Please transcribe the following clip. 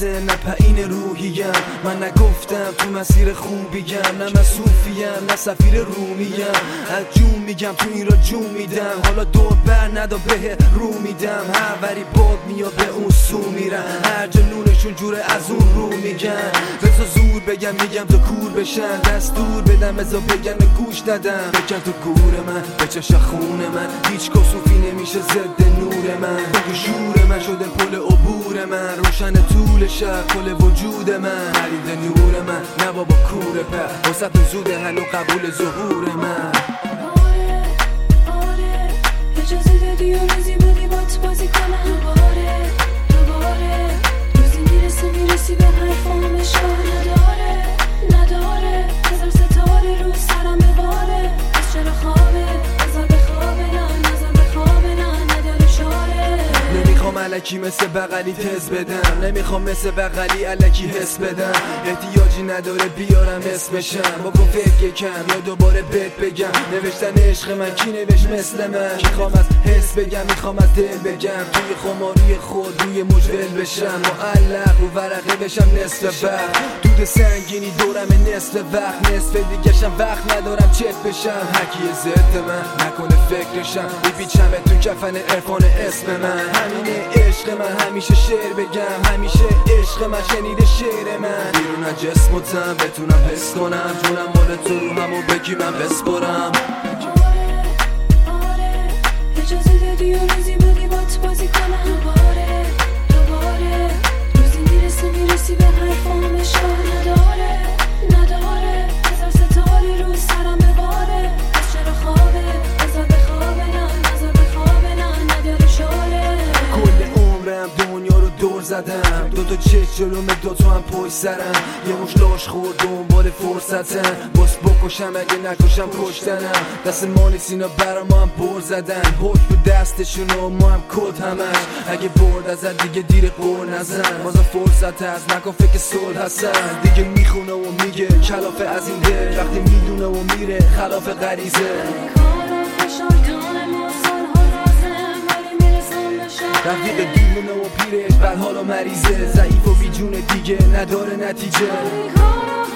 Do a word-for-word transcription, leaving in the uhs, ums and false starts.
نفسه نه پایین روحیم. من نگفتم تو مسیر خوبیم، نه من صوفیم نه سفیر رومیم. از جون میگم تو این را جون میدم، حالا دور بر ندا به رو میدم. هر وری باد میاد به اون سو میرم، هر جنونشون جوره از اون رو میگن. بذار زور بگم میگم تو کور بشن، دستور بدم بذار بگم گوش ندم. بگم تو گور من بچش خون من، هیچ کسوفی نمیشه ضد نور من. بگو شور من شده پل عبور من، روشن طول شب کل وجود من. خرید نور من نه بابا کوره پر، وسط زوده هنو قبول ظهور من. آره آره اجازه دادی و روزی بدی بات بازی کنم. دوباره دوباره روزی میرسه میرسی به حرفام اشکال نداره نداره. هزار ستاره رو سرم بباره، از چرا خوابه بذار بخوابه نه نذار بخوابه نه نداره چاره. نمیخوام الکی مثل بغلی تز بدم، نمیخوام مثل بغلی الکی حس بدم. احتیاجی نداره بیارم اسمشم، بکن فکر کم یا دوباره بهت بگم. نوشتن عشق من کی نوشت مثل من؟ میخوام از حس بگم میخوام از دل بگم، توی خماری خود روی مجول بشم. معلق رو ورقه بشم نصف وقت، دود سنگینی دورم نصف وقت. نصف دیگه‌شم وقت ندارم چت بشم. هرکی ضد من نکنه فکرشم، بپیچم تو کفن عرفان اسم من. همینه عشق من همیشه شعر بگم، همیشه عشق من شنیده شعر من. بیرون از جسم و تن بتونم حس کنم، جونم مال تو رو همو بگی من بسپرم. آره آره اجازه دادی و روزی بدی بات بازی کنم. دوباره دوباره روزی میرسه میرسی به حرفام اشکال نداره نداره. هزار ستاره رو سرم بباره، از چرا خوابه بذار بخوابه نه نذار بخوابه نه نداره چاره. کل عمرم دنیا رو دور زدم، دو تا چشم جلوم دو تا هم پشت سرم. یه مش لاش خورد دنبال فرصتم، باس بکشم اگه نکشم کشتنم. دست مانی سینا برا ما هم بر زدن، حکم تو دستشون و ما هم کد همش. اگه برد ازت دیگه دیر قور نزن، بازا فرصت هست نکن فکر صلح هستن. دیگه میخونه و میگه کلافه از این دل، وقتی میدونه و میره خلاف غریزه. رفیق دیوونه و پیرش بد حال و مریضه، ضعیف و بیجونه دیگه نداره نتیجه.